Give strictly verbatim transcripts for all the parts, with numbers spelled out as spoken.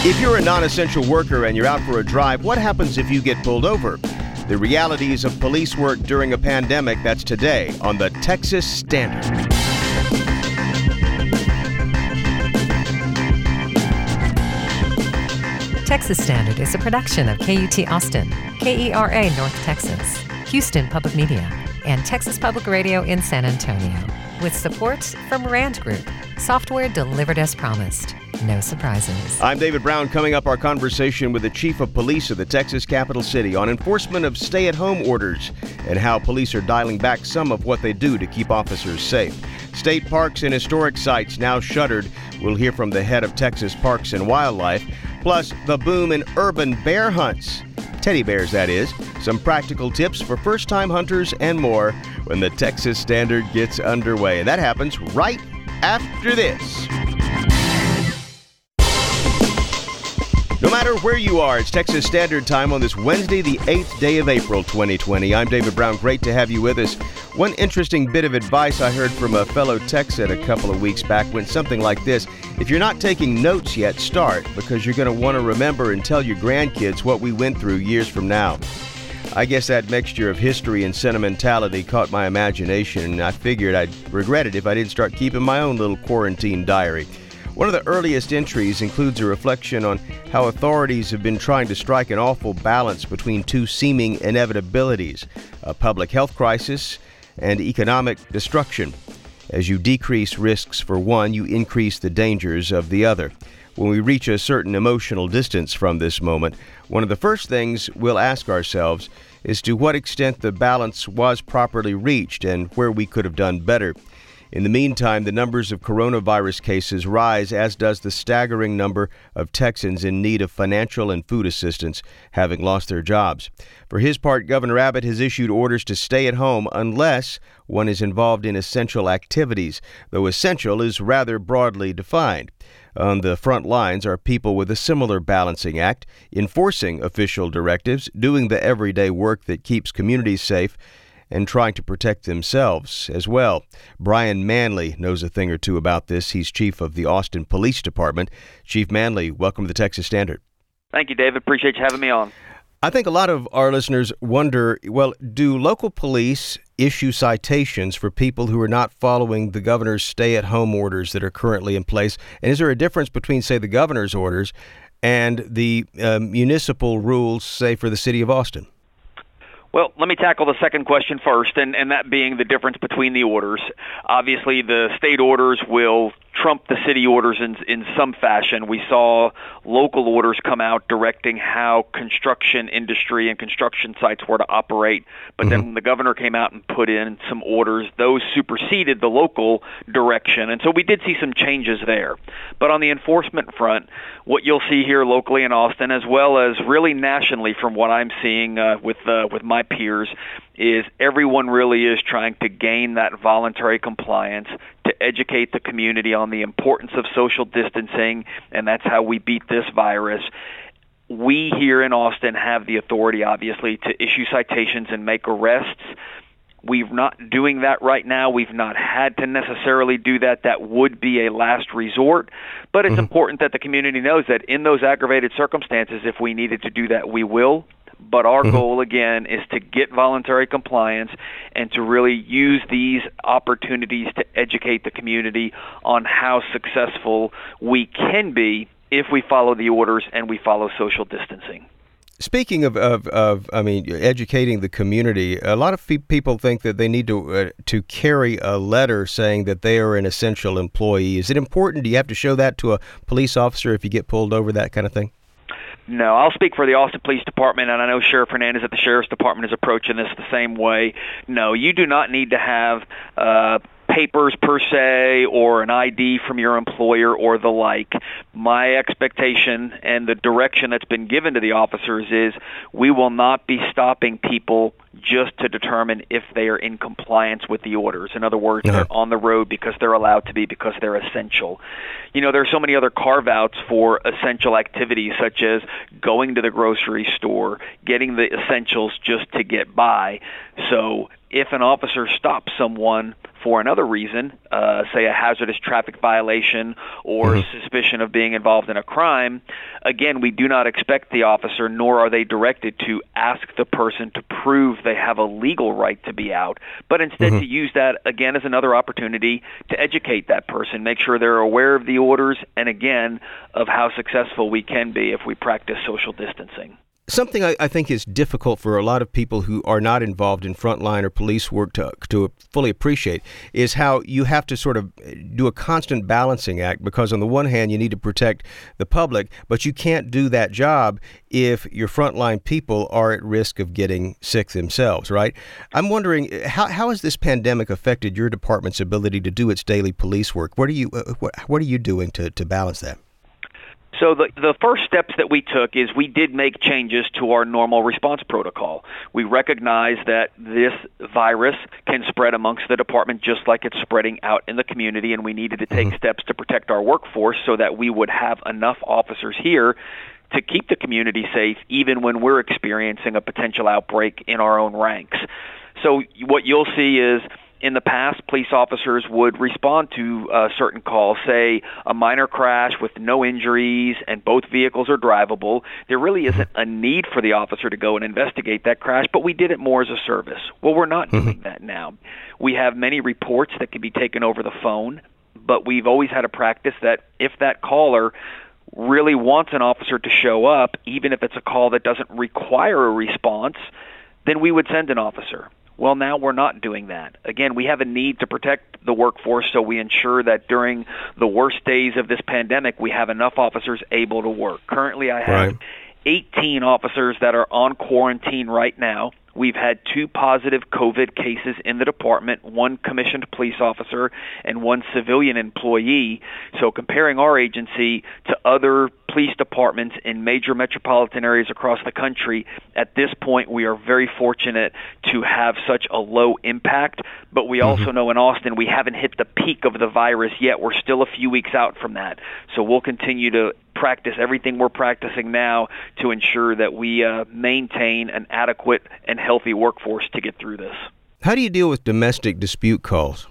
If you're a non-essential worker and you're out for a drive, what happens if you get pulled over? The realities of police work during a pandemic, that's today on the Texas Standard. Texas Standard is a production of K U T Austin, K E R A North Texas, Houston Public Media, and Texas Public Radio in San Antonio, with support from Rand Group, software delivered as promised. No surprises. I'm David Brown. Coming up, our conversation with the Chief of Police of the Texas capital city on enforcement of stay-at-home orders and how police are dialing back some of what they do to keep officers safe. State parks and historic sites now shuttered. We'll hear from the head of Texas Parks and Wildlife. Plus, the boom in urban bear hunts. Teddy bears, that is. Some practical tips for first-time hunters and more when the Texas Standard gets underway. And that happens right after this. No matter where you are, it's Texas Standard Time on this Wednesday, the eighth day of April, twenty twenty. I'm David Brown. Great to have you with us. One interesting bit of advice I heard from a fellow Texan a couple of weeks back went something like this. If you're not taking notes yet, start, because you're going to want to remember and tell your grandkids what we went through years from now. I guess that mixture of history and sentimentality caught my imagination, and I figured I'd regret it if I didn't start keeping my own little quarantine diary. One of the earliest entries includes a reflection on how authorities have been trying to strike an awful balance between two seeming inevitabilities, a public health crisis and economic destruction. As you decrease risks for one, you increase the dangers of the other. When we reach a certain emotional distance from this moment, one of the first things we'll ask ourselves is to what extent the balance was properly reached and where we could have done better. In the meantime, the numbers of coronavirus cases rise, as does the staggering number of Texans in need of financial and food assistance, having lost their jobs. For his part, Governor Abbott has issued orders to stay at home unless one is involved in essential activities, though essential is rather broadly defined. On the front lines are people with a similar balancing act, enforcing official directives, doing the everyday work that keeps communities safe, and trying to protect themselves as well. Brian Manley knows a thing or two about this. He's chief of the Austin Police Department. Chief Manley, welcome to the Texas Standard. Thank you, David. Appreciate you having me on. I think a lot of our listeners wonder, well, do local police issue citations for people who are not following the governor's stay-at-home orders that are currently in place? And is there a difference between, say, the governor's orders and the uh, municipal rules, say, for the city of Austin? Well, let me tackle the second question first, and, and that being the difference between the orders. Obviously, the state orders will trump the city orders in, in some fashion. We saw local orders come out directing how construction industry and construction sites were to operate, but mm-hmm. then when the governor came out and put in some orders, those superseded the local direction, and so we did see some changes there. But on the enforcement front, what you'll see here locally in Austin, as well as really nationally from what I'm seeing uh, with uh, with my peers, is everyone really is trying to gain that voluntary compliance to educate the community on the importance of social distancing, and that's how we beat this virus. We here in Austin have the authority, obviously, to issue citations and make arrests. We're not doing that right now. We've not had to necessarily do that. That would be a last resort. But it's mm-hmm. important that the community knows that in those aggravated circumstances, if we needed to do that, we will. But our mm-hmm. goal, again, is to get voluntary compliance and to really use these opportunities to educate the community on how successful we can be if we follow the orders and we follow social distancing. Speaking of, of, of, I mean, educating the community, a lot of fe- people think that they need to uh, to carry a letter saying that they are an essential employee. Is it important? Do you have to show that to a police officer if you get pulled over, that kind of thing? No, I'll speak for the Austin Police Department, and I know Sheriff Hernandez at the Sheriff's Department is approaching this the same way. No, you do not need to have uh, papers per se or an I D from your employer or the like. My expectation and the direction that's been given to the officers is we will not be stopping people just to determine if they are in compliance with the orders. In other words, uh-huh. they're on the road because they're allowed to be, because they're essential. You know, there are so many other carve-outs for essential activities, such as going to the grocery store, getting the essentials just to get by. So if an officer stops someone for another reason, uh, say a hazardous traffic violation or mm-hmm. suspicion of being being involved in a crime, again, we do not expect the officer, nor are they directed to ask the person to prove they have a legal right to be out, but instead mm-hmm. to use that, again, as another opportunity to educate that person, make sure they're aware of the orders, and again, of how successful we can be if we practice social distancing. Something I, I think is difficult for a lot of people who are not involved in frontline or police work to to fully appreciate is how you have to sort of do a constant balancing act, because on the one hand you need to protect the public, but you can't do that job if your frontline people are at risk of getting sick themselves, right? I'm wondering, how how has this pandemic affected your department's ability to do its daily police work? What are you uh, what, what are you doing to, to balance that? So the the first steps that we took is we did make changes to our normal response protocol. We recognize that this virus can spread amongst the department just like it's spreading out in the community, and we needed to take mm-hmm. steps to protect our workforce so that we would have enough officers here to keep the community safe even when we're experiencing a potential outbreak in our own ranks. So what you'll see is, in the past, police officers would respond to uh, certain calls, say a minor crash with no injuries and both vehicles are drivable. There really isn't a need for the officer to go and investigate that crash, but we did it more as a service. Well, we're not doing that now. We have many reports that can be taken over the phone, but we've always had a practice that if that caller really wants an officer to show up, even if it's a call that doesn't require a response, then we would send an officer. Well, now we're not doing that. Again, we have a need to protect the workforce, so we ensure that during the worst days of this pandemic, we have enough officers able to work. Currently, I have right. eighteen officers that are on quarantine right now. We've had two positive COVID cases in the department, one commissioned police officer and one civilian employee. So comparing our agency to other police departments in major metropolitan areas across the country, at this point we are very fortunate to have such a low impact. But we mm-hmm. also know in Austin we haven't hit the peak of the virus yet. We're still a few weeks out from that. So we'll continue to practice everything we're practicing now to ensure that we uh, maintain an adequate and healthy workforce to get through this. How do you deal with domestic dispute calls?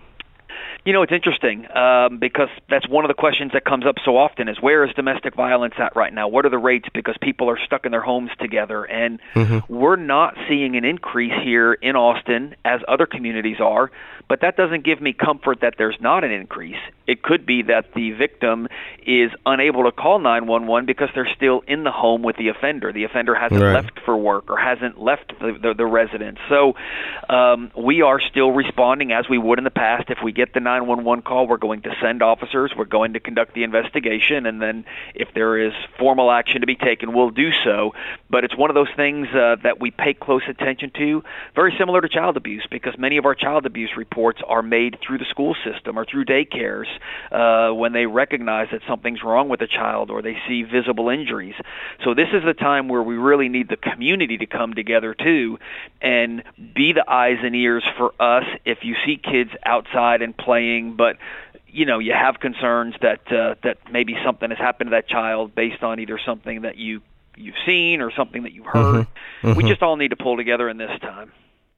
You know, it's interesting um, because that's one of the questions that comes up so often is, where is domestic violence at right now? What are the rates? Because people are stuck in their homes together. And mm-hmm. we're not seeing an increase here in Austin as other communities are, but that doesn't give me comfort that there's not an increase. It could be that the victim is unable to call nine one one because they're still in the home with the offender. The offender hasn't right. left for work or hasn't left the, the, the residence. So um, we are still responding as we would in the past. If we get the nine one one call, we're going to send officers, we're going to conduct the investigation, and then if there is formal action to be taken, we'll do so. But it's one of those things uh, that we pay close attention to, very similar to child abuse, because many of our child abuse reports are made through the school system or through daycares uh, when they recognize that something's wrong with a child or they see visible injuries. So this is the time where we really need the community to come together too and be the eyes and ears for us if you see kids outside and playing, but you know, you have concerns that uh, that maybe something has happened to that child based on either something that you you've seen or something that you've heard. Mm-hmm. Mm-hmm. We just all need to pull together in this time.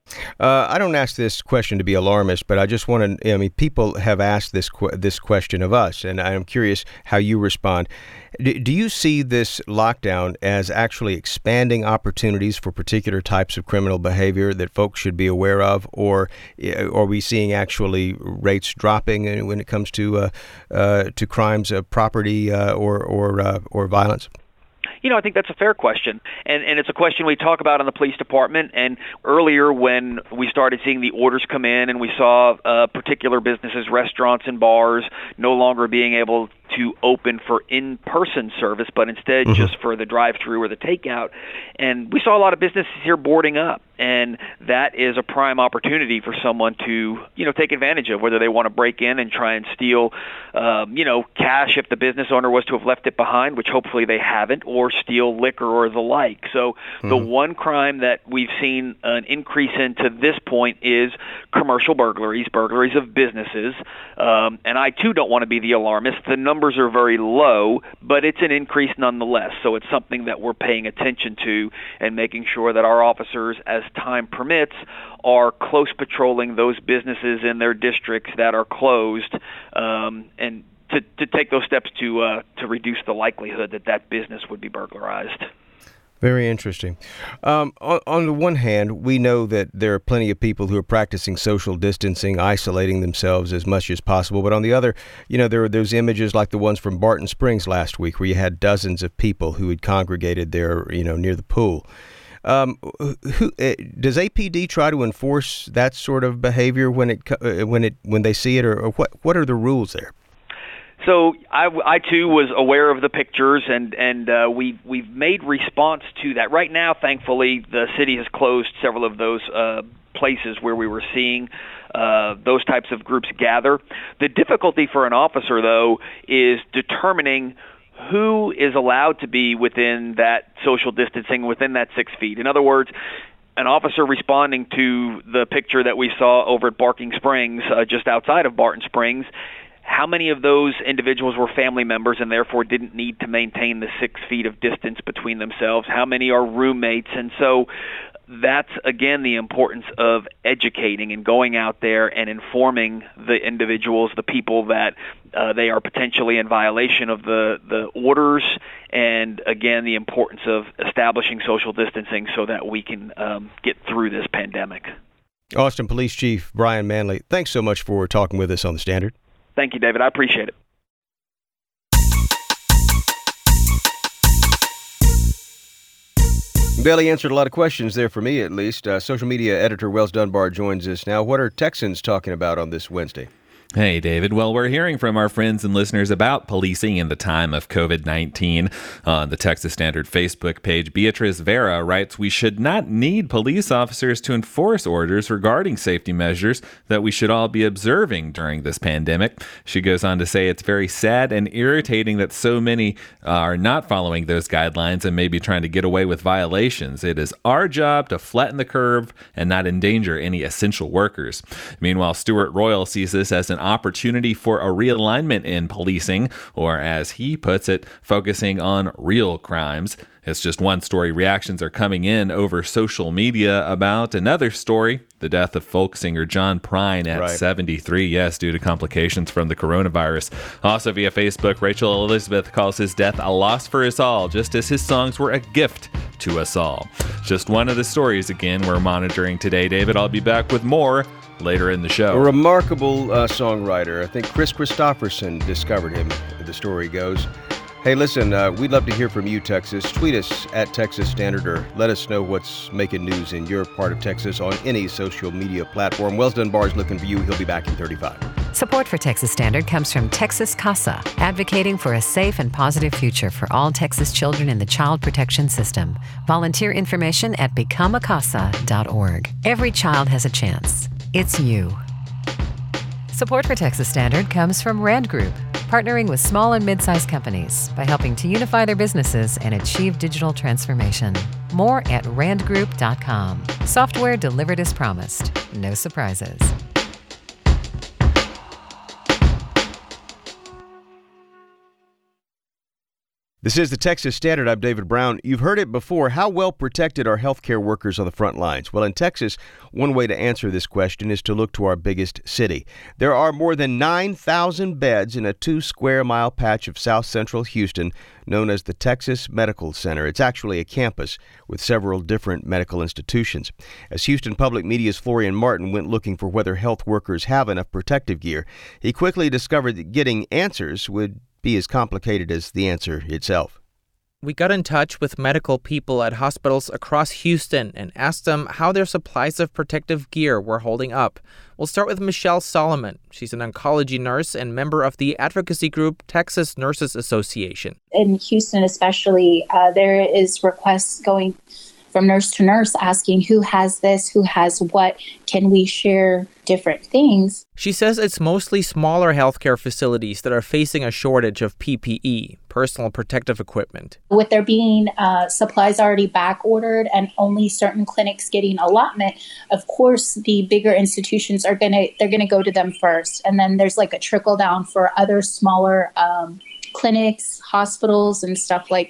Uh, I don't ask this question to be alarmist, but I just want to, I mean, people have asked this qu- this question of us, and I'm curious how you respond. D- do you see this lockdown as actually expanding opportunities for particular types of criminal behavior that folks should be aware of, or are we seeing actually rates dropping when it comes to uh, uh, to crimes of property uh, or or uh, or violence? You know, I think that's a fair question, and and it's a question we talk about in the police department. And earlier, when we started seeing the orders come in, and we saw uh, particular businesses, restaurants and bars, no longer being able to open for in-person service, but instead mm-hmm. just for the drive-through or the takeout. And we saw a lot of businesses here boarding up, and that is a prime opportunity for someone to, you know, take advantage of, whether they want to break in and try and steal, um, you know, cash if the business owner was to have left it behind, which hopefully they haven't, or steal liquor or the like. So mm-hmm. the one crime that we've seen an increase in to this point is commercial burglaries, burglaries of businesses. Um, and I, too, don't want to be the alarmist. The numbers are very low, but it's an increase nonetheless. So it's something that we're paying attention to and making sure that our officers, as time permits, are close patrolling those businesses in their districts that are closed um, and to, to take those steps to uh, to reduce the likelihood that that business would be burglarized. Very interesting. Um, on, on the one hand, we know that there are plenty of people who are practicing social distancing, isolating themselves as much as possible. But on the other, you know, there are those images like the ones from Barton Springs last week, where you had dozens of people who had congregated there, you know, near the pool. Um, who, uh, does A P D try to enforce that sort of behavior when it uh, when it when they see it, or, or what what are the rules there? So I, I too was aware of the pictures, and and uh, we we've made response to that. Right now, thankfully, the city has closed several of those uh, places where we were seeing uh, those types of groups gather. The difficulty for an officer, though, is determining who is allowed to be within that social distancing, within that six feet. In other words, an officer responding to the picture that we saw over at Barking Springs, uh, just outside of Barton Springs, how many of those individuals were family members and therefore didn't need to maintain the six feet of distance between themselves? How many are roommates? And so that's, again, the importance of educating and going out there and informing the individuals, the people that uh, they are potentially in violation of the, the orders, and, again, the importance of establishing social distancing so that we can um, get through this pandemic. Austin Police Chief Brian Manley, thanks so much for talking with us on The Standard. Thank you, David. I appreciate it. Bailey answered a lot of questions there for me, at least. Uh, social media editor Wells Dunbar joins us now. What are Texans talking about on this Wednesday? Hey, David. Well, we're hearing from our friends and listeners about policing in the time of covid nineteen. On the Texas Standard Facebook page, Beatrice Vera writes, "We should not need police officers to enforce orders regarding safety measures that we should all be observing during this pandemic." She goes on to say it's very sad and irritating that so many are not following those guidelines and maybe trying to get away with violations. It is our job to flatten the curve and not endanger any essential workers. Meanwhile, Stuart Royal sees this as an opportunity for a realignment in policing, or as he puts it, focusing on real crimes. It's just one story. Reactions are coming in over social media about another story, the death of folk singer John Prine at right. seventy-three, yes, due to complications from the coronavirus. Also via Facebook, Rachel Elizabeth calls his death a loss for us all, just as his songs were a gift to us all. Just one of the stories, again, we're monitoring today. David, I'll be back with more later in the show. A remarkable uh, songwriter. I think Chris Christopherson discovered him, the story goes. Hey, listen, uh, we'd love to hear from you, Texas. Tweet us at Texas Standard, or let us know what's making news in your part of Texas on any social media platform. Wells Dunbar's looking for you. He'll be back in thirty-five. Support for Texas Standard comes from Texas CASA, advocating for a safe and positive future for all Texas children in the child protection system. Volunteer information at become a casa dot org. Every child has a chance. It's you. Support for Texas Standard comes from Rand Group, partnering with small and mid-sized companies by helping to unify their businesses and achieve digital transformation. More at rand group dot com. Software delivered as promised. No surprises. This is the Texas Standard. I'm David Brown. You've heard it before. How well protected are healthcare workers on the front lines? Well, in Texas, one way to answer this question is to look to our biggest city. There are more than nine thousand beds in a two square mile patch of south central Houston known as the Texas Medical Center. It's actually a campus with several different medical institutions. As Houston Public Media's Florian Martin went looking for whether health workers have enough protective gear, he quickly discovered that getting answers would be as complicated as the answer itself. We got in touch with medical people at hospitals across Houston and asked them how their supplies of protective gear were holding up. We'll start with Michelle Solomon. She's an oncology nurse and member of the advocacy group Texas Nurses Association. In Houston especially, uh, there is requests going from nurse to nurse asking who has this, who has what, can we share different things. She says it's mostly smaller healthcare facilities that are facing a shortage of P P E, personal protective equipment. With there being uh, supplies already back ordered and only certain clinics getting allotment, of course the bigger institutions are gonna they're gonna go to them first, and then there's like a trickle down for other smaller um, clinics, hospitals, and stuff like that.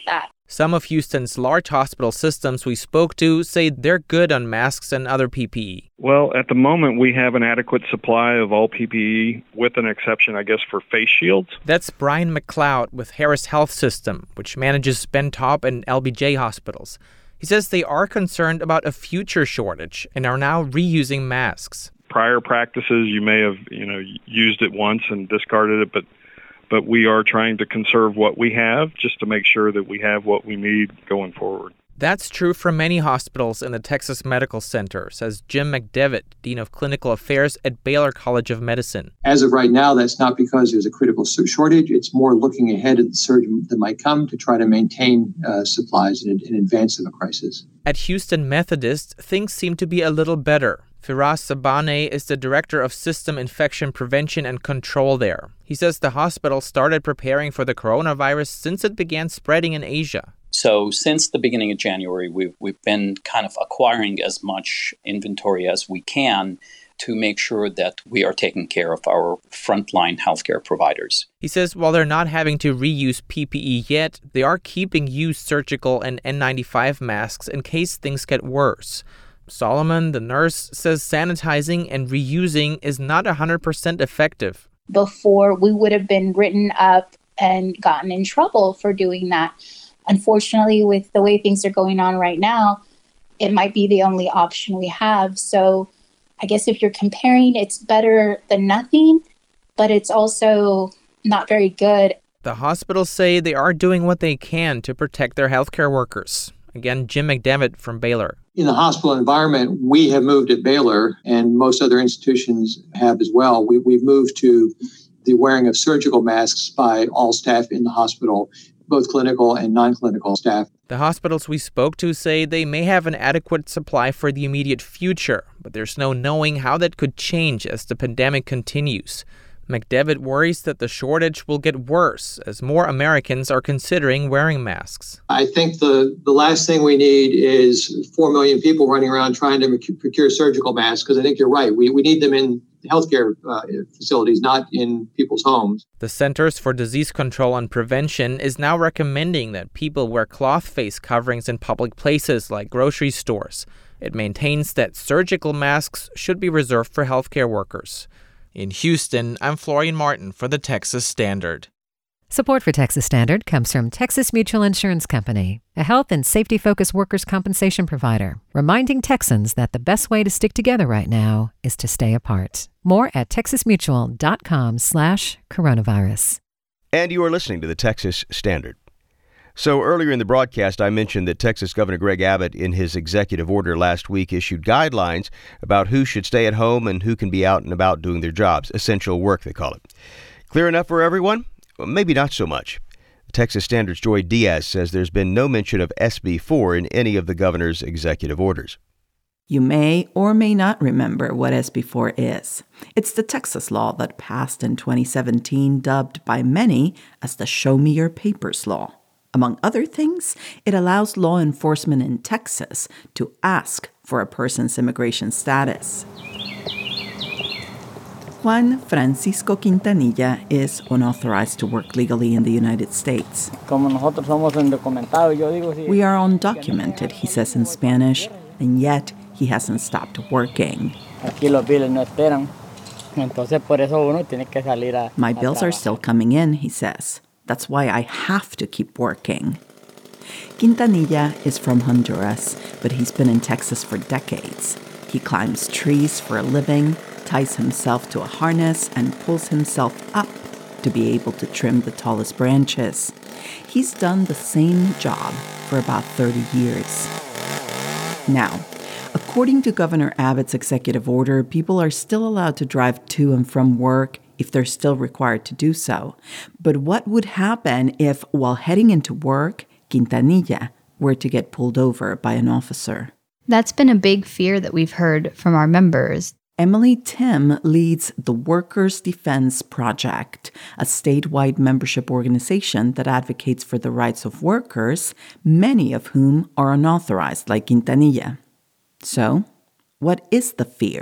Some of Houston's large hospital systems we spoke to say they're good on masks and other P P E. Well, at the moment, we have an adequate supply of all P P E, with an exception, I guess, for face shields. That's Brian McLeod with Harris Health System, which manages Ben Taub and L B J hospitals. He says they are concerned about a future shortage and are now reusing masks. Prior practices, you may have, you know, used it once and discarded it, but but we are trying to conserve what we have just to make sure that we have what we need going forward. That's true for many hospitals in the Texas Medical Center, says Jim McDevitt, Dean of Clinical Affairs at Baylor College of Medicine. As of right now, that's not because there's a critical shortage. It's more looking ahead at the surge that might come to try to maintain uh, supplies in, in advance of a crisis. At Houston Methodist, things seem to be a little better. Firas Sabaneh is the director of System Infection Prevention and Control there. He says the hospital started preparing for the coronavirus since it began spreading in Asia. So since the beginning of January, we've, we've been kind of acquiring as much inventory as we can to make sure that we are taking care of our frontline healthcare providers. He says while they're not having to reuse P P E yet, they are keeping used surgical and N ninety-five masks in case things get worse. Solomon, the nurse, says sanitizing and reusing is not one hundred percent effective. Before, we would have been written up and gotten in trouble for doing that. Unfortunately, with the way things are going on right now, it might be the only option we have. So I guess if you're comparing, it's better than nothing, but it's also not very good. The hospitals say they are doing what they can to protect their healthcare workers. Again, Jim McDevitt from Baylor. In the hospital environment, we have moved at Baylor, and most other institutions have as well. We, we've moved to the wearing of surgical masks by all staff in the hospital, both clinical and non-clinical staff. The hospitals we spoke to say they may have an adequate supply for the immediate future, but there's no knowing how that could change as the pandemic continues. McDevitt worries that the shortage will get worse as more Americans are considering wearing masks. I think the, the last thing we need is four million people running around trying to procure surgical masks, because I think you're right. We, we need them in healthcare uh, facilities, not in people's homes. The Centers for Disease Control and Prevention is now recommending that people wear cloth face coverings in public places like grocery stores. It maintains that surgical masks should be reserved for healthcare workers. In Houston, I'm Florian Martin for the Texas Standard. Support for Texas Standard comes from Texas Mutual Insurance Company, a health and safety-focused workers' compensation provider, reminding Texans that the best way to stick together right now is to stay apart. More at texasmutual.com slash coronavirus. And you are listening to the Texas Standard. So earlier in the broadcast, I mentioned that Texas Governor Greg Abbott, in his executive order last week, issued guidelines about who should stay at home and who can be out and about doing their jobs, essential work, they call it. Clear enough for everyone? Well, maybe not so much. The Texas Standard's Joy Diaz says there's been no mention of S B four in any of the governor's executive orders. You may or may not remember what S B four is. It's the Texas law that passed in twenty seventeen, dubbed by many as the Show Me Your Papers law. Among other things, it allows law enforcement in Texas to ask for a person's immigration status. Juan Francisco Quintanilla is unauthorized to work legally in the United States. We are undocumented, he says in Spanish, and yet he hasn't stopped working. My bills are still coming in, he says. That's why I have to keep working. Quintanilla is from Honduras, but he's been in Texas for decades. He climbs trees for a living, ties himself to a harness, and pulls himself up to be able to trim the tallest branches. He's done the same job for about thirty years. Now, according to Governor Abbott's executive order, people are still allowed to drive to and from work if they're still required to do so. But what would happen if, while heading into work, Quintanilla were to get pulled over by an officer? That's been a big fear that we've heard from our members. Emily Tim leads the Workers' Defense Project, a statewide membership organization that advocates for the rights of workers, many of whom are unauthorized, like Quintanilla. So, what is the fear?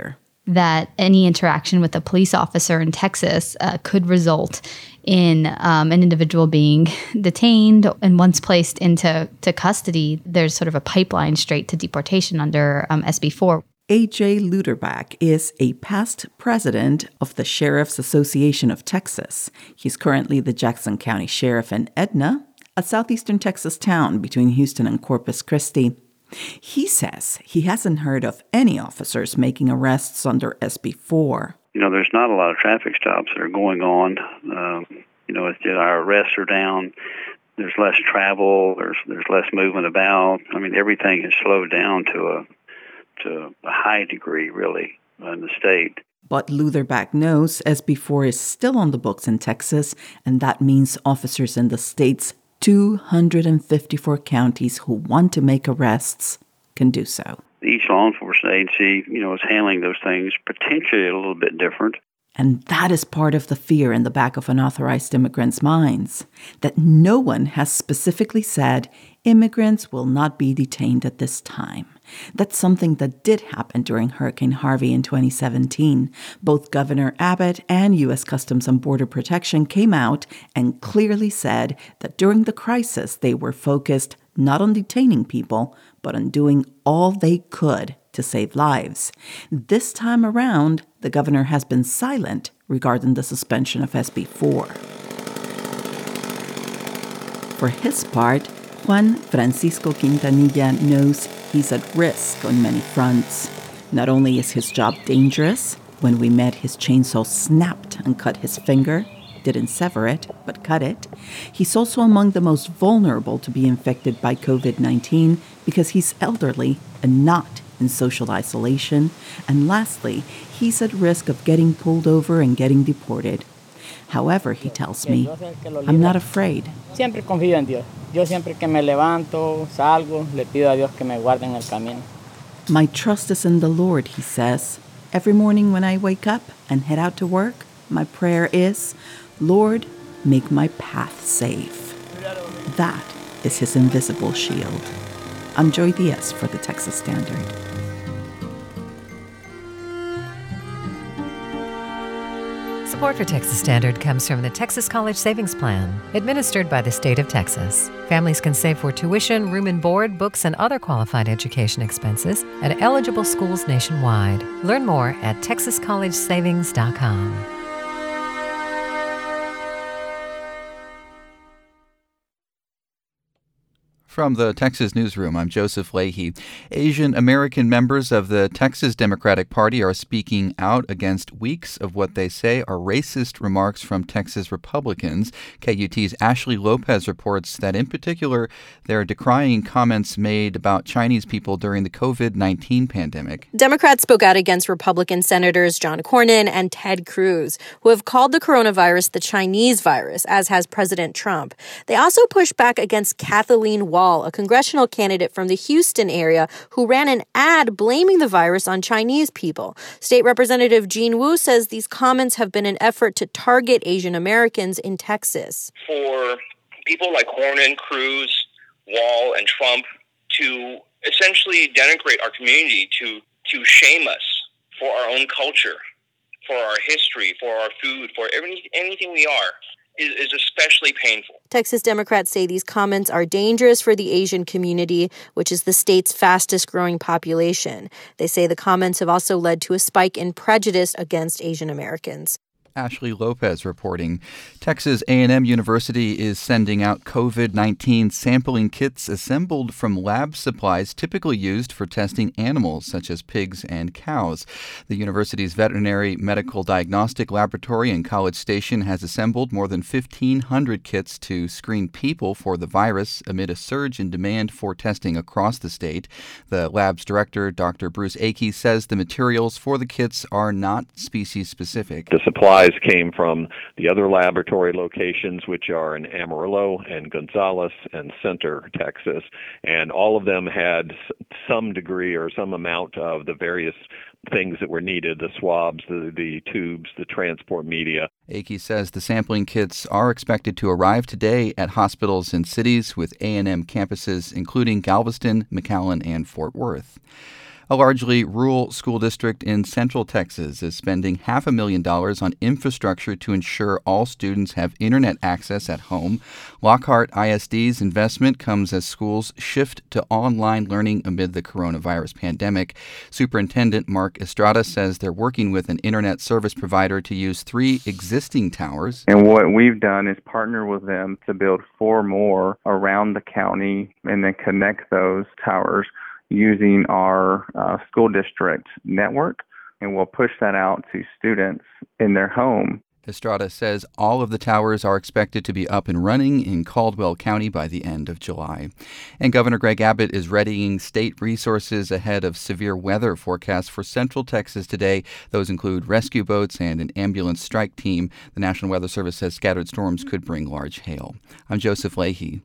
that any interaction with a police officer in Texas uh, could result in um, an individual being detained, and once placed into to custody, there's sort of a pipeline straight to deportation under um, S B four. A J Luterbach is a past president of the Sheriff's Association of Texas. He's currently the Jackson County Sheriff in Edna, a southeastern Texas town between Houston and Corpus Christi. He says he hasn't heard of any officers making arrests under S B four. You know, there's not a lot of traffic stops that are going on. Um, you know, it's just our arrests are down. There's less travel. There's there's less movement about. I mean, everything has slowed down to a to a high degree, really, in the state. But Lutherbach knows S B four is still on the books in Texas, and that means officers in the state's two hundred fifty-four counties who want to make arrests can do so. Each law enforcement agency, you know, is handling those things potentially a little bit different. And that is part of the fear in the back of unauthorized immigrants' minds, that no one has specifically said immigrants will not be detained at this time. That's something that did happen during Hurricane Harvey in twenty seventeen. Both Governor Abbott and U S Customs and Border Protection came out and clearly said that during the crisis they were focused not on detaining people, but on doing all they could to save lives. This time around, the governor has been silent regarding the suspension of S B four. For his part, Juan Francisco Quintanilla knows he's at risk on many fronts. Not only is his job dangerous, when we met, his chainsaw snapped and cut his finger, didn't sever it, but cut it. He's also among the most vulnerable to be infected by covid nineteen because he's elderly and not in social isolation. And lastly, he's at risk of getting pulled over and getting deported. However, he tells me, I'm not afraid. Siempre confío en Dios. Yo siempre que me levanto, salgo, le pido a Dios que me guarde en el camino. My trust is in the Lord, he says. Every morning when I wake up and head out to work, my prayer is, Lord, make my path safe. That is his invisible shield. I'm Joy Diaz for the Texas Standard. Support for Texas Standard comes from the Texas College Savings Plan, administered by the state of Texas. Families can save for tuition, room and board, books, and other qualified education expenses at eligible schools nationwide. Learn more at texas college savings dot com. From the Texas Newsroom, I'm Joseph Leahy. Asian American members of the Texas Democratic Party are speaking out against weeks of what they say are racist remarks from Texas Republicans. K U T's Ashley Lopez reports that in particular, they're decrying comments made about Chinese people during the covid nineteen pandemic. Democrats spoke out against Republican Senators John Cornyn and Ted Cruz, who have called the coronavirus the Chinese virus, as has President Trump. They also pushed back against Kathleen Wall, a congressional candidate from the Houston area who ran an ad blaming the virus on Chinese people. State Representative Jean Wu says these comments have been an effort to target Asian Americans in Texas. For people like Cornyn, Cruz, Wall, and Trump to essentially denigrate our community, to, to shame us for our own culture, for our history, for our food, for every, anything we are, is, is especially painful. Texas Democrats say these comments are dangerous for the Asian community, which is the state's fastest growing population. They say the comments have also led to a spike in prejudice against Asian Americans. Ashley Lopez reporting. Texas A and M University is sending out covid nineteen sampling kits assembled from lab supplies typically used for testing animals such as pigs and cows. The university's veterinary medical diagnostic laboratory in College Station has assembled more than fifteen hundred kits to screen people for the virus amid a surge in demand for testing across the state. The lab's director, Doctor Bruce Akey, says the materials for the kits are not species specific. The supplies came from the other laboratory locations, which are in Amarillo and Gonzales and Center, Texas, and all of them had some degree or some amount of the various things that were needed, the swabs, the, the tubes, the transport media. Akey says the sampling kits are expected to arrive today at hospitals in cities with A and M campuses, including Galveston, McAllen, and Fort Worth. A largely rural school district in Central Texas is spending half a million dollars on infrastructure to ensure all students have internet access at home. Lockhart I S D's investment comes as schools shift to online learning amid the coronavirus pandemic. Superintendent Mark Estrada says they're working with an internet service provider to use three existing towers. And what we've done is partner with them to build four more around the county and then connect those towers using our uh, school district network, and we'll push that out to students in their home. Estrada says all of the towers are expected to be up and running in Caldwell County by the end of July. And Governor Greg Abbott is readying state resources ahead of severe weather forecasts for Central Texas today. Those include rescue boats and an ambulance strike team. The National Weather Service says scattered storms could bring large hail. I'm Joseph Leahy.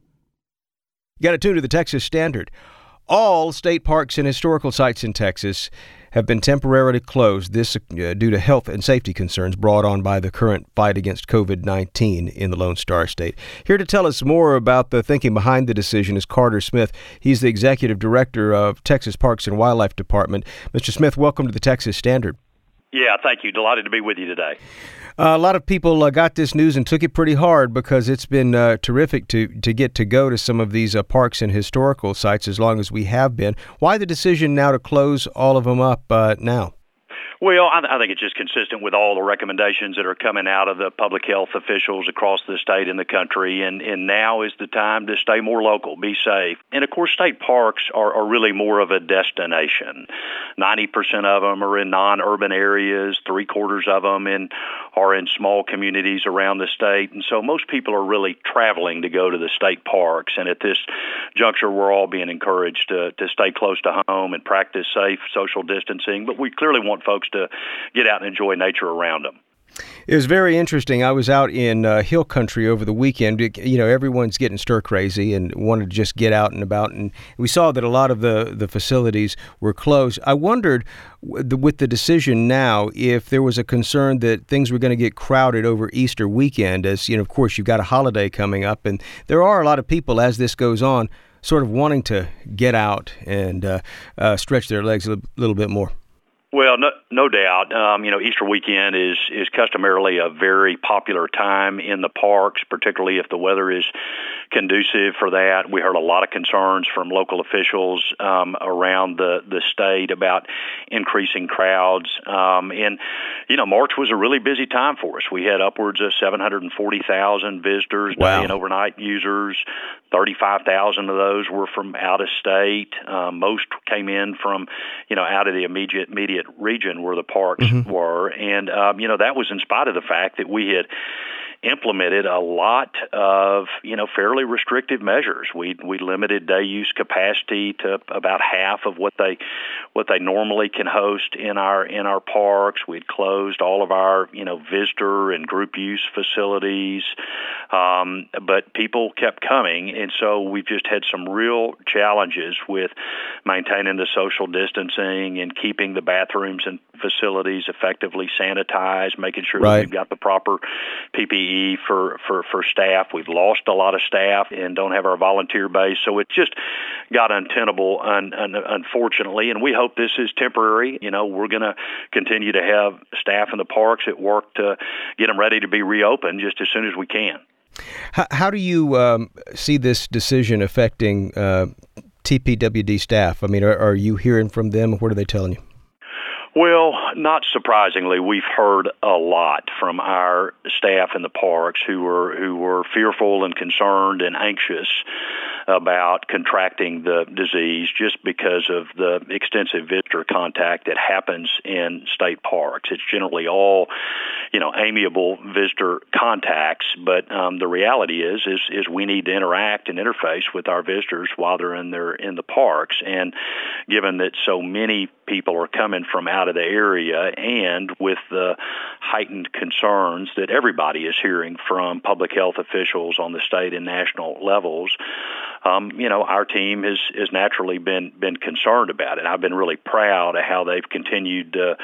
You got to tune to the Texas Standard. All state parks and historical sites in Texas have been temporarily closed, this uh, due to health and safety concerns brought on by the current fight against covid nineteen in the Lone Star State. Here to tell us more about the thinking behind the decision is Carter Smith. He's the Executive Director of Texas Parks and Wildlife Department. Mister Smith, welcome to the Texas Standard. Yeah, thank you. Delighted to be with you today. Uh, a lot of people uh, got this news and took it pretty hard because it's been uh, terrific to, to get to go to some of these uh, parks and historical sites as long as we have been. Why the decision now to close all of them up uh, now? Well, I, I think it's just consistent with all the recommendations that are coming out of the public health officials across the state and the country, and, and now is the time to stay more local, be safe. And, of course, state parks are, are really more of a destination. ninety percent of them are in non-urban areas, three-quarters of them in, are in small communities around the state, and so most people are really traveling to go to the state parks. And at this juncture, we're all being encouraged to, to stay close to home and practice safe social distancing, but we clearly want folks to get out and enjoy nature around them. It was very interesting. I was out in uh, Hill Country over the weekend. You know, everyone's getting stir crazy and wanted to just get out and about. And we saw that a lot of the, the facilities were closed. I wondered, with the decision now, if there was a concern that things were going to get crowded over Easter weekend, as, you know, of course, you've got a holiday coming up. And there are a lot of people, as this goes on, sort of wanting to get out and uh, uh, stretch their legs a little bit more. Well, no, no doubt. Um, you know, Easter weekend is is customarily a very popular time in the parks, particularly if the weather is conducive for that. We heard a lot of concerns from local officials um, around the, the state about increasing crowds. Um, and, you know, March was a really busy time for us. We had upwards of seven hundred forty thousand visitors, wow. day and overnight users. thirty-five thousand of those were from out of state. Um, most came in from, you know, out of the immediate, immediate region where the parks mm-hmm. were. And, um, you know, that was in spite of the fact that we had implemented a lot of, you know, fairly restrictive measures. We we limited day use capacity to about half of what they what they normally can host in our in our parks. We'd closed all of our, you know, visitor and group use facilities, um, but people kept coming, and so we've just had some real challenges with maintaining the social distancing and keeping the bathrooms and facilities effectively sanitized, making sure right. that we've got the proper P P E for, for, for staff. We've lost a lot of staff and don't have our volunteer base, so it just got untenable, un, un, unfortunately, and we hope this is temporary. You know, we're going to continue to have staff in the parks at work to get them ready to be reopened just as soon as we can. How, how do you um, see this decision affecting uh, T P W D staff? I mean, are, are you hearing from them? What are they telling you? Well, not surprisingly, we've heard a lot from our staff in the parks who were who were fearful and concerned and anxious about contracting the disease just because of the extensive visitor contact that happens in state parks. It's generally all, you know, amiable visitor contacts, but um, the reality is, is is we need to interact and interface with our visitors while they're in their in the parks. And given that so many people are coming from out of the area, and with the heightened concerns that everybody is hearing from public health officials on the state and national levels, um, you know, our team has, has naturally been been concerned about it. I've been really proud of how they've continued to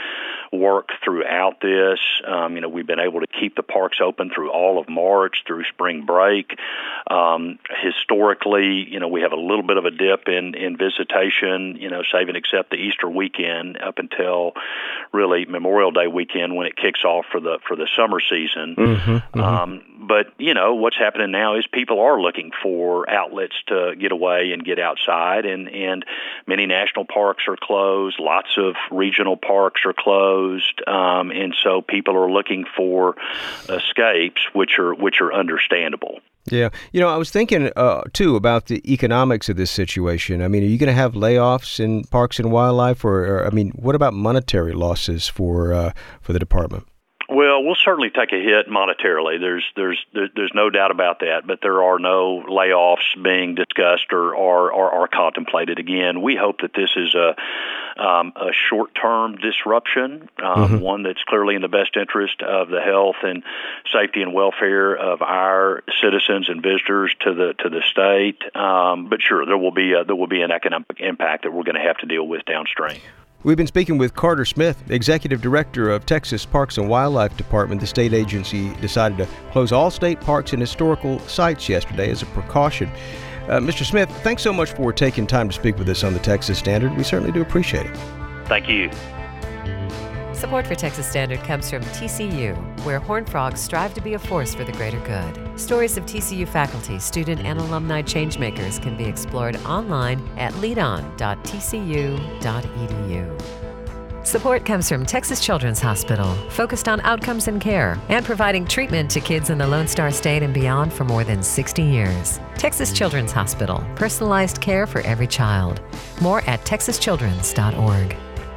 work throughout this. Um, you know, we've been able to keep the parks open through all of March, through spring break. Um, historically, you know, we have a little bit of a dip in, in visitation, you know, save and except the Easter weekend up until really Memorial Day weekend when it kicks off for the for the summer season. Mm-hmm, mm-hmm. Um, but, you know, what's happening now is people are looking for outlets to get away and get outside, and, and many national parks are closed. Lots of regional parks are closed, um, and so people are looking for escapes, which are which are understandable. Yeah. You know, I was thinking, uh, too, about the economics of this situation. I mean, are you going to have layoffs in Parks and Wildlife, or, or I mean, what about monetary losses for uh, for the department? Well, we'll certainly take a hit monetarily. There's there's there's no doubt about that. But there are no layoffs being discussed or or, or, or contemplated. Again, we hope that this is a um, a short-term disruption, um, mm-hmm. one that's clearly in the best interest of the health and safety and welfare of our citizens and visitors to the to the state. Um, but sure, there will be a, there will be an economic impact that we're going to have to deal with downstream. We've been speaking with Carter Smith, Executive Director of Texas Parks and Wildlife Department. The state agency decided to close all state parks and historical sites yesterday as a precaution. Uh, Mister Smith, thanks so much for taking time to speak with us on the Texas Standard. We certainly do appreciate it. Thank you. Support for Texas Standard comes from T C U, where Horned Frogs strive to be a force for the greater good. Stories of T C U faculty, student, and alumni changemakers can be explored online at lead on dot t c u dot e d u. Support comes from Texas Children's Hospital, focused on outcomes and care, and providing treatment to kids in the Lone Star State and beyond for more than sixty years. Texas Children's Hospital, personalized care for every child. More at texas children's dot org.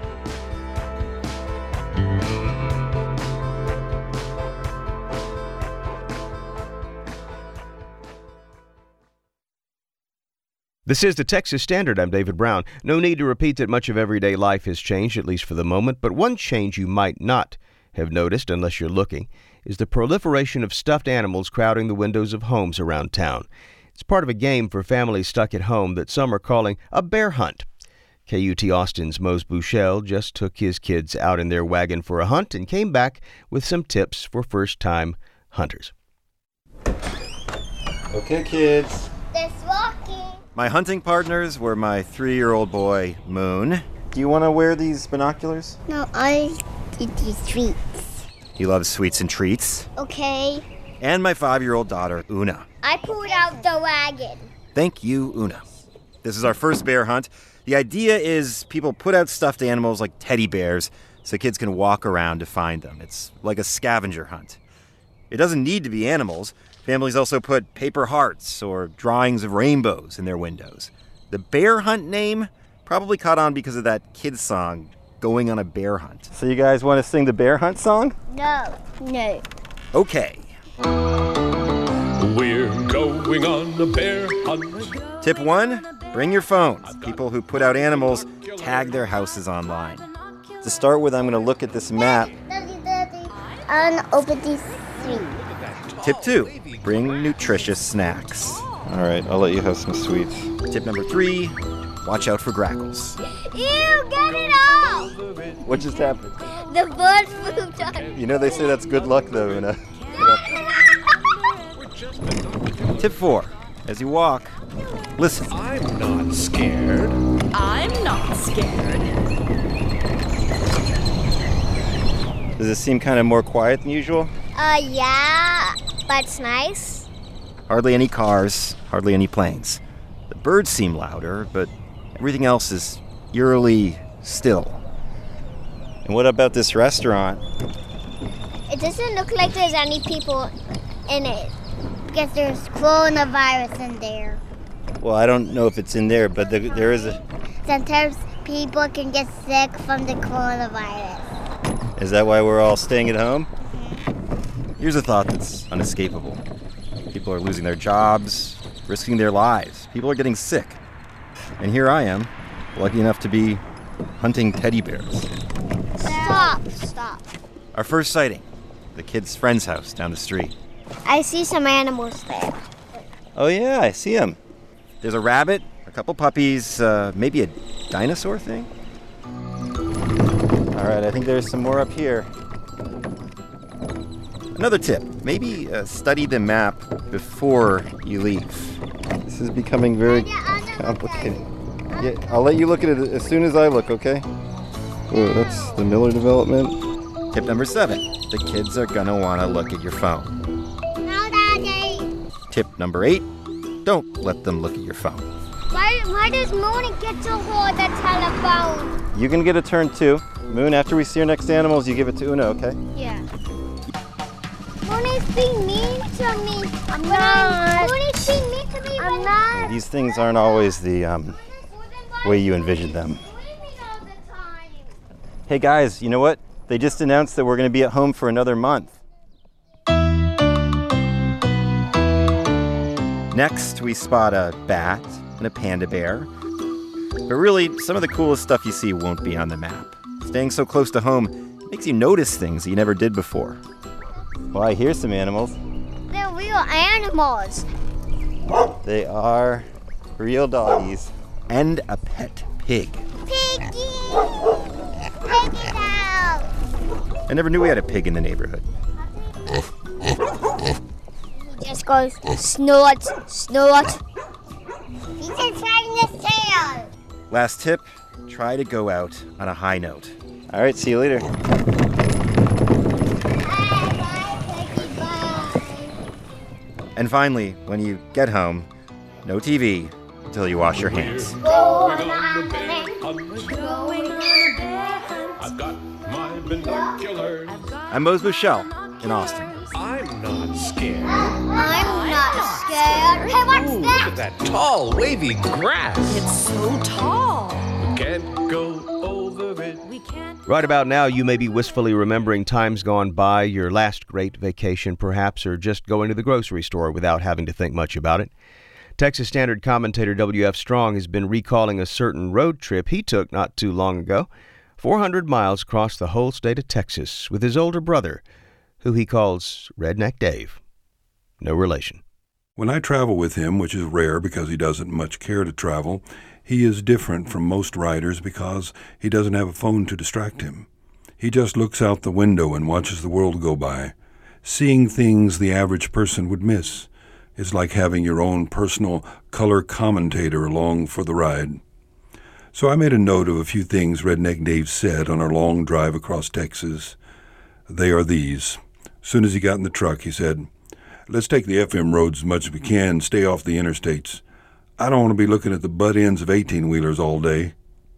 This is the Texas Standard. I'm David Brown. No need to repeat that much of everyday life has changed, at least for the moment, but one change you might not have noticed unless you're looking is the proliferation of stuffed animals crowding the windows of homes around town. It's part of a game for families stuck at home that some are calling a bear hunt. K U T Austin's Mose Buchel just took his kids out in their wagon for a hunt and came back with some tips for first-time hunters. Okay, kids. This walking. My hunting partners were my three-year-old boy, Moon. Do you want to wear these binoculars? No, I eat these treats. He loves sweets and treats. Okay. And my five-year-old daughter, Una. I pulled out the wagon. Thank you, Una. This is our first bear hunt. The idea is people put out stuffed animals like teddy bears so kids can walk around to find them. It's like a scavenger hunt. It doesn't need to be animals. Families also put paper hearts or drawings of rainbows in their windows. The bear hunt name probably caught on because of that kid's song, Going on a Bear Hunt. So you guys want to sing the bear hunt song? No. No. Okay. We're going on a bear hunt. Tip one, bring your phones. People who put out animals tag their houses online. To start with, I'm going to look at this map. Daddy, Daddy, I want to open these three. Tip two, bring nutritious snacks. All right, I'll let you have some sweets. Tip number three, watch out for grackles. Ew, get it off! What just happened? The bird flew on. You know they say that's good luck though, Una. Tip four, as you walk, listen. I'm not scared. I'm not scared. Does it seem kind of more quiet than usual? Uh, yeah, but it's nice. Hardly any cars, hardly any planes. The birds seem louder, but everything else is eerily still. And what about this restaurant? It doesn't look like there's any people in it because there's coronavirus in there. Well, I don't know if it's in there, but the, there is a... Sometimes people can get sick from the coronavirus. Is that why we're all staying at home? Here's a thought that's unescapable. People are losing their jobs, risking their lives. People are getting sick. And here I am, lucky enough to be hunting teddy bears. Stop, stop. Our first sighting, the kid's friend's house down the street. I see some animals there. Oh yeah, I see them. There's a rabbit, a couple puppies, uh, maybe a dinosaur thing. All right, I think there's some more up here. Another tip, maybe uh, study the map before you leave. This is becoming very complicated. Yeah, I'll let you look at it as soon as I look, okay? Oh, that's the Miller development. Tip number seven, the kids are gonna wanna look at your phone. No, Daddy. Tip number eight, don't let them look at your phone. Why, why does Moon get to hold the telephone? You can get a turn too. Moon, after we see your next animals, you give it to Una, okay? Yeah. Moon is being mean to me. I'm not. Moon is being mean to me. I'm not. These things aren't always the um, way you envision them. Hey guys, you know what? They just announced that we're going to be at home for another month. Next, we spot a bat and a panda bear. But really, some of the coolest stuff you see won't be on the map. Staying so close to home makes you notice things you never did before. Well, I hear some animals. They're real animals. They are real doggies. And a pet pig. Piggy! Piggy down! I never knew we had a pig in the neighborhood. He just goes snort, snort. He's just trying to tail. Last tip, try to go out on a high note. All right, see you later. And finally, when you get home, no T V until you wash your hands. Going on a bear hunt. Going on a bear hunt. I've got my binoculars. I'm Mose Bushell in Austin. I'm not scared. I'm not scared. Hey, what's Ooh, that? look at that tall, wavy grass. It's so tall. We can't go over it. We can't. Right about now, you may be wistfully remembering times gone by, your last great vacation perhaps, or just going to the grocery store without having to think much about it. Texas Standard commentator W F Strong has been recalling a certain road trip he took not too long ago, four hundred miles across the whole state of Texas with his older brother, who he calls Redneck Dave. No relation. When I travel with him, which is rare because he doesn't much care to travel, he is different from most riders because he doesn't have a phone to distract him. He just looks out the window and watches the world go by, seeing things the average person would miss. It's like having your own personal color commentator along for the ride. So I made a note of a few things Redneck Dave said on our long drive across Texas. They are these. As soon as he got in the truck, he said, "Let's take the F M roads as much as we can, stay off the interstates. I don't want to be looking at the butt ends of eighteen-wheelers all day.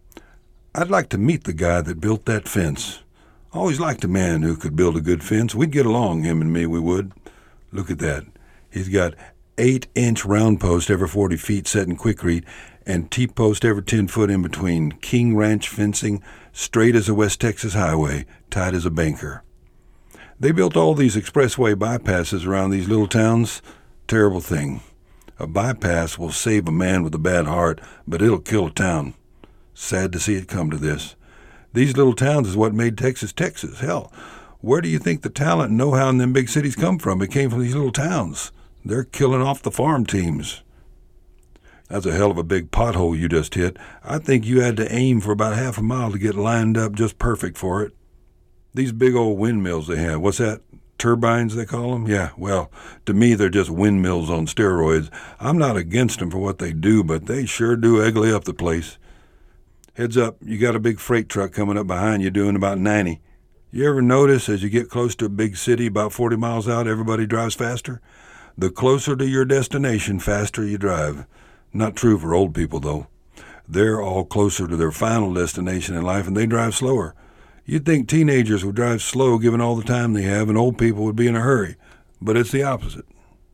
I'd like to meet the guy that built that fence. I always liked a man who could build a good fence. We'd get along, him and me, we would. Look at that. He's got eight-inch round post every forty feet set in Quikrete and T-post every ten foot in between. King Ranch fencing, straight as a West Texas highway, tight as a banker. They built all these expressway bypasses around these little towns. Terrible thing. A bypass will save a man with a bad heart, but it'll kill a town. Sad to see it come to this. These little towns is what made Texas, Texas. Hell, where do you think the talent and know-how in them big cities come from? It came from these little towns. They're killing off the farm teams. That's a hell of a big pothole you just hit. I think you had to aim for about half a mile to get lined up just perfect for it. These big old windmills they have, what's that? Turbines, they call them? Yeah, well, to me, they're just windmills on steroids. I'm not against them for what they do, but they sure do ugly up the place. Heads up, you got a big freight truck coming up behind you doing about ninety. You ever notice as you get close to a big city, about forty miles out, everybody drives faster? The closer to your destination, faster you drive. Not true for old people, though. They're all closer to their final destination in life, and they drive slower. You'd think teenagers would drive slow given all the time they have, and old people would be in a hurry. But it's the opposite.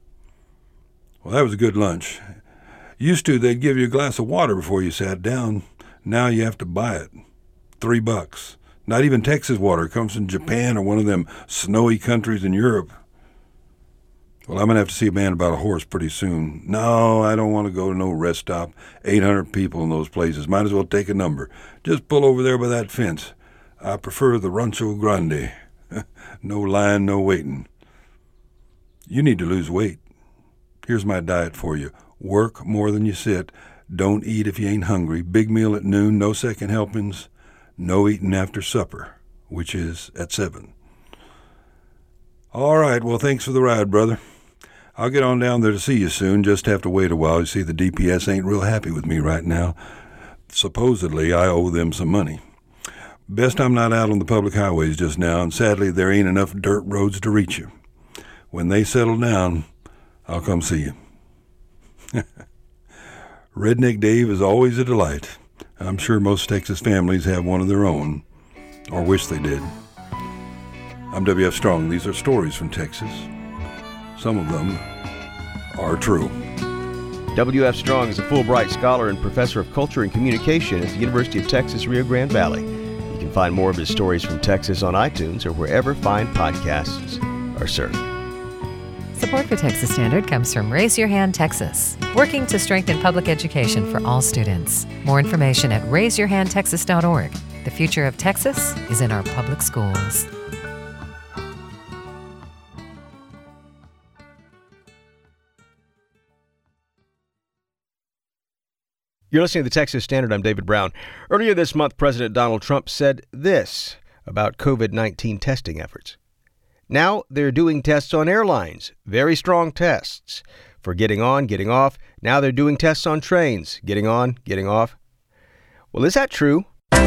Well, that was a good lunch. Used to, they'd give you a glass of water before you sat down. Now you have to buy it. Three bucks. Not even Texas water. It comes from Japan or one of them snowy countries in Europe. Well, I'm going to have to see a man about a horse pretty soon. No, I don't want to go to no rest stop. eight hundred people in those places. Might as well take a number. Just pull over there by that fence. I prefer the Rancho Grande. No line, no waiting. You need to lose weight. Here's my diet for you. Work more than you sit. Don't eat if you ain't hungry. Big meal at noon, no second helpings. No eating after supper. which is at seven. All right, well, thanks for the ride, brother. I'll get on down there to see you soon. Just have to wait a while. You see, the D P S ain't real happy with me right now. Supposedly, I owe them some money. Best I'm not out on the public highways just now, and sadly, there ain't enough dirt roads to reach you. When they settle down, I'll come see you. Redneck Dave is always a delight. I'm sure most Texas families have one of their own, or wish they did. I'm W F Strong. These are stories from Texas. Some of them are true. W F Strong is a Fulbright scholar and professor of culture and communication at the University of Texas, Rio Grande Valley. You can find more of his stories from Texas on iTunes or wherever fine podcasts are served. Support for Texas Standard comes from Raise Your Hand Texas, working to strengthen public education for all students. More information at raise your hand texas dot org. The future of Texas is in our public schools. You're listening to the Texas Standard. I'm David Brown. Earlier this month, President Donald Trump said this about covid nineteen testing efforts. Now they're doing tests on airlines, very strong tests for getting on, getting off. Now they're doing tests on trains, getting on, getting off. Well, is that true?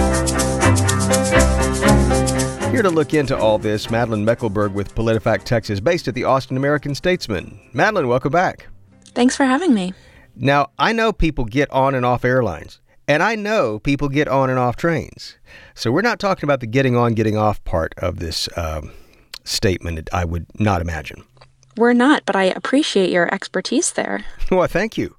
Here to look into all this, Madeline Meckelberg with PolitiFact Texas, based at the Austin American-Statesman. Madeline, welcome back. Thanks for having me. Now, I know people get on and off airlines, and I know people get on and off trains. So we're not talking about the getting on, getting off part of this um, statement, I would not imagine. We're not, but I appreciate your expertise there. Well, thank you.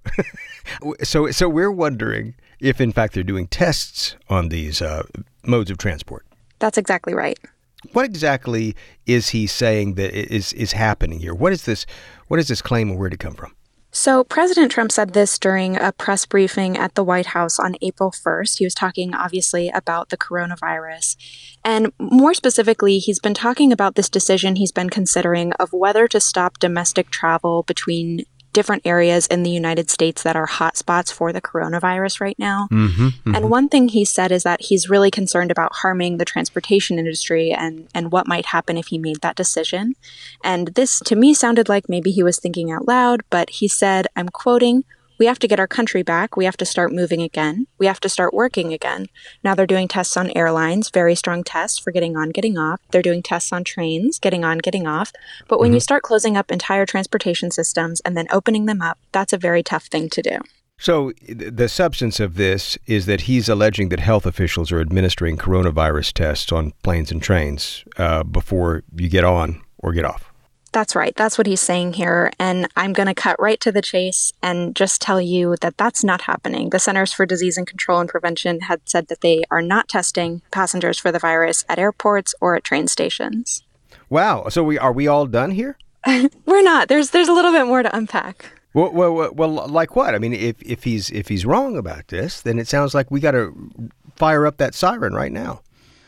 so so we're wondering if, in fact, they're doing tests on these uh, modes of transport. That's exactly right. What exactly is he saying that is is happening here? What is this? What is this claim, and where did it come from? So President Trump said this during a press briefing at the White House on April first. He was talking, obviously, about the coronavirus. And more specifically, he's been talking about this decision he's been considering of whether to stop domestic travel between different areas in the United States that are hotspots for the coronavirus right now. Mm-hmm, mm-hmm. And one thing he said is that he's really concerned about harming the transportation industry and, and what might happen if he made that decision. And this, to me, sounded like maybe he was thinking out loud, but he said, I'm quoting, "We have to get our country back. We have to start moving again. We have to start working again. Now they're doing tests on airlines, very strong tests for getting on, getting off. They're doing tests on trains, getting on, getting off. But when mm-hmm. you start closing up entire transportation systems and then opening them up, that's a very tough thing to do." So the substance of this is that he's alleging that health officials are administering coronavirus tests on planes and trains uh, before you get on or get off. That's right. That's what he's saying here. And I'm going to cut right to the chase and just tell you that that's not happening. The Centers for Disease and Control and Prevention had said that they are not testing passengers for the virus at airports or at train stations. Wow. So we are we all done here? We're not. There's there's a little bit more to unpack. Well, well, well, like what? I mean, if, if he's if he's wrong about this, then it sounds like we got to fire up that siren right now.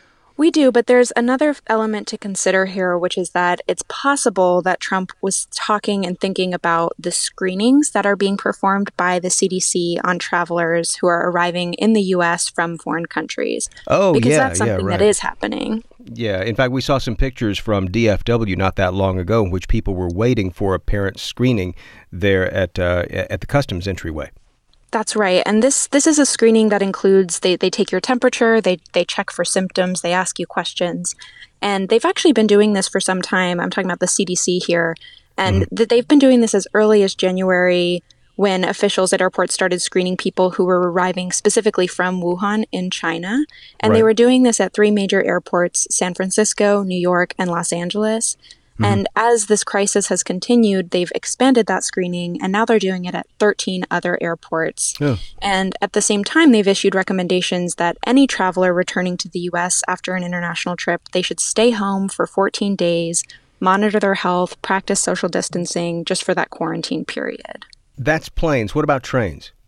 We do, but there's another element to consider here, which is that it's possible that Trump was talking and thinking about the screenings that are being performed by the C D C on travelers who are arriving in the U S from foreign countries. Oh, because yeah, that's something yeah, right. that is happening. Yeah. In fact, we saw some pictures from D F W not that long ago in which people were waiting for a parent screening there at uh, at the customs entryway. That's right. And this this is a screening that includes, they, they take your temperature, they they check for symptoms, they ask you questions. And they've actually been doing this for some time. I'm talking about the C D C here. And mm. th- they've been doing this as early as January, when officials at airports started screening people who were arriving specifically from Wuhan in China. And right. they were doing this at three major airports, San Francisco, New York, and Los Angeles. Mm-hmm. And as this crisis has continued, they've expanded that screening, and now they're doing it at thirteen other airports. Yeah. And at the same time, they've issued recommendations that any traveler returning to the U S after an international trip, they should stay home for fourteen days, monitor their health, practice social distancing just for that quarantine period. That's planes. What about trains?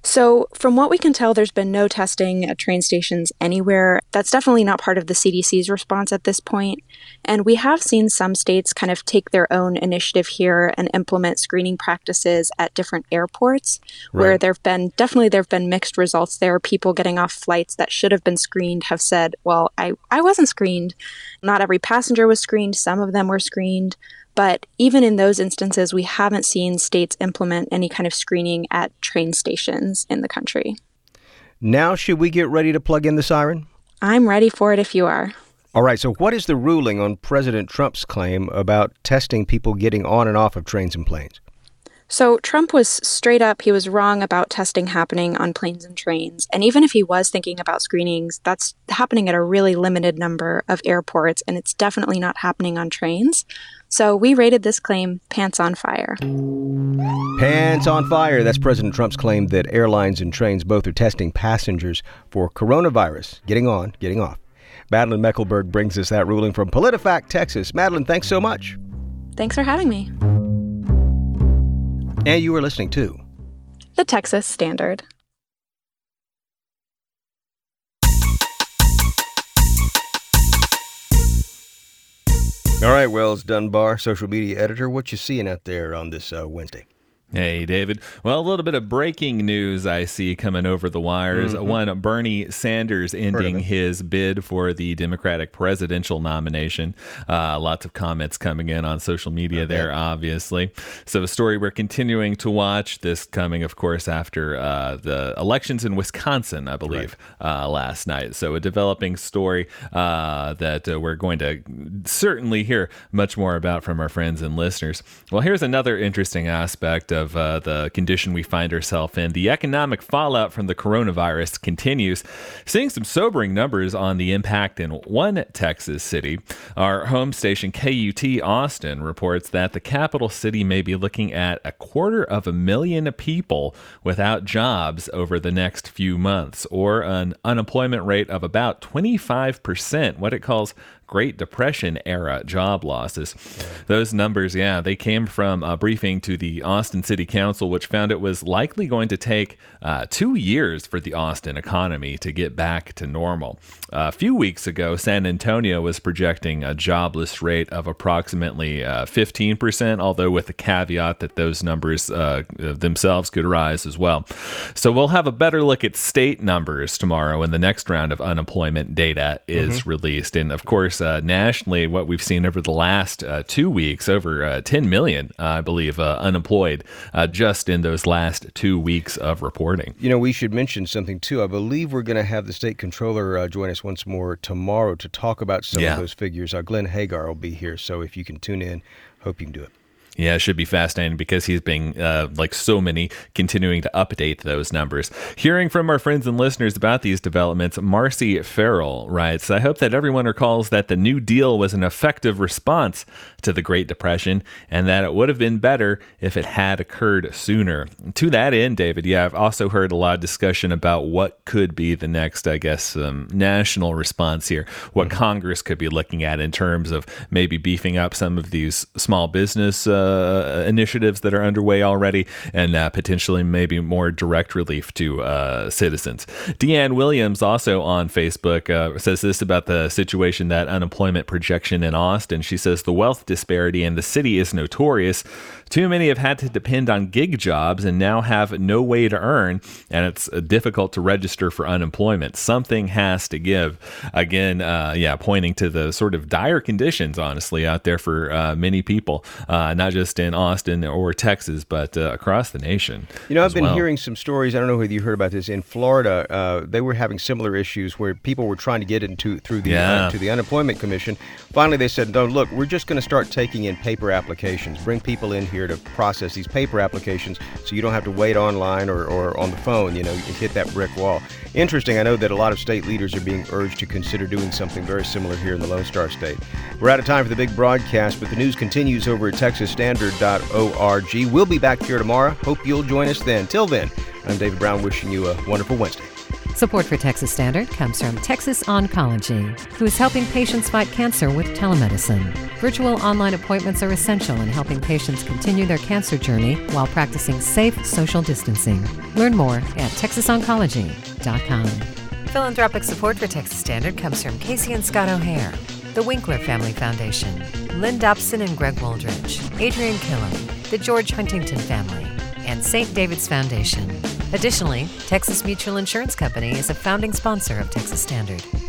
So from what we can tell, there's been no testing at train stations anywhere. That's definitely not part of the C D C's response at this point. And we have seen some states kind of take their own initiative here and implement screening practices at different airports, right, where there have been, definitely there have been mixed results there. People getting off flights that should have been screened have said, well, I, I wasn't screened. Not every passenger was screened. Some of them were screened. But even in those instances, we haven't seen states implement any kind of screening at train stations in the country. Now, should we get ready to plug in the siren? I'm ready for it if you are. All right, so what is the ruling on President Trump's claim about testing people getting on and off of trains and planes? So Trump was straight up, he was wrong about testing happening on planes and trains. And even if he was thinking about screenings, that's happening at a really limited number of airports, and it's definitely not happening on trains. So we rated this claim pants on fire. Pants on fire. That's President Trump's claim that airlines and trains both are testing passengers for coronavirus, getting on, getting off. Madeline Mecklenburg brings us that ruling from PolitiFact, Texas. Madeline, thanks so much. Thanks for having me. And you are listening to The Texas Standard. All right, Wells Dunbar, social media editor. What you seeing out there on this uh, Wednesday? Hey, David. Well, a little bit of breaking news I see coming over the wires. Mm-hmm. One, Bernie Sanders ending his bid for the Democratic presidential nomination. Uh, lots of comments coming in on social media okay. there, obviously. So a story we're continuing to watch. This coming, of course, after uh, the elections in Wisconsin, I believe, right. uh, last night. So a developing story uh, that uh, we're going to certainly hear much more about from our friends and listeners. Well, here's another interesting aspect of Of uh, the condition we find ourselves in. The economic fallout from the coronavirus continues, seeing some sobering numbers on the impact in one Texas city. Our home station K U T Austin reports that the capital city may be looking at a quarter of a million people without jobs over the next few months, or an unemployment rate of about twenty-five percent, what it calls Great Depression era job losses. Those numbers, yeah, they came from a briefing to the Austin City Council, which found it was likely going to take uh, two years for the Austin economy to get back to normal. Uh, a few weeks ago, San Antonio was projecting a jobless rate of approximately uh, fifteen percent, although with the caveat that those numbers uh, themselves could rise as well. So we'll have a better look at state numbers tomorrow when the next round of unemployment data is mm-hmm. released. And of course, Uh, nationally, what we've seen over the last uh, two weeks, over uh, ten million, uh, I believe, uh, unemployed uh, just in those last two weeks of reporting. You know, we should mention something, too. I believe we're going to have the state controller uh, join us once more tomorrow to talk about some yeah. of those figures. Uh, Glenn Hagar will be here, so if you can tune in, hope you can do it. Yeah, it should be fascinating because he's been, uh, like so many, continuing to update those numbers. Hearing from our friends and listeners about these developments, Marcy Farrell writes, I hope that everyone recalls that the New Deal was an effective response to the Great Depression and that it would have been better if it had occurred sooner. To that end, David, yeah, I've also heard a lot of discussion about what could be the next, I guess, um, national response here, what mm-hmm. Congress could be looking at in terms of maybe beefing up some of these small business uh, Uh, initiatives that are underway already, and uh, potentially maybe more direct relief to uh, citizens. Deanne Williams, also on Facebook, uh, says this about the situation, that unemployment projection in Austin. She says the wealth disparity in the city is notorious. Too many have had to depend on gig jobs and now have no way to earn, and it's uh, difficult to register for unemployment. Something has to give. Again, uh, yeah, pointing to the sort of dire conditions, honestly, out there for uh, many people, uh, not just in Austin or Texas, but uh, across the nation. You know, I've been well. hearing some stories. I don't know whether you heard about this. In Florida, uh, they were having similar issues where people were trying to get into through the yeah. uh, to the unemployment commission. Finally, they said, "No, look, we're just going to start taking in paper applications. Bring people in here to process these paper applications, so you don't have to wait online or, or on the phone. You know, you hit that brick wall." Interesting. I know that a lot of state leaders are being urged to consider doing something very similar here in the Lone Star State. We're out of time for the big broadcast, but the news continues over at texas standard dot org. We'll be back here tomorrow. Hope you'll join us then. Till then, I'm David Brown, wishing you a wonderful Wednesday. Support for Texas Standard comes from Texas Oncology, who is helping patients fight cancer with telemedicine. Virtual online appointments are essential in helping patients continue their cancer journey while practicing safe social distancing. Learn more at texas oncology dot com. Philanthropic support for Texas Standard comes from Casey and Scott O'Hare, the Winkler Family Foundation, Lynn Dobson and Greg Wooldridge, Adrian Killam, the George Huntington Family, and Saint David's Foundation. Additionally, Texas Mutual Insurance Company is a founding sponsor of Texas Standard.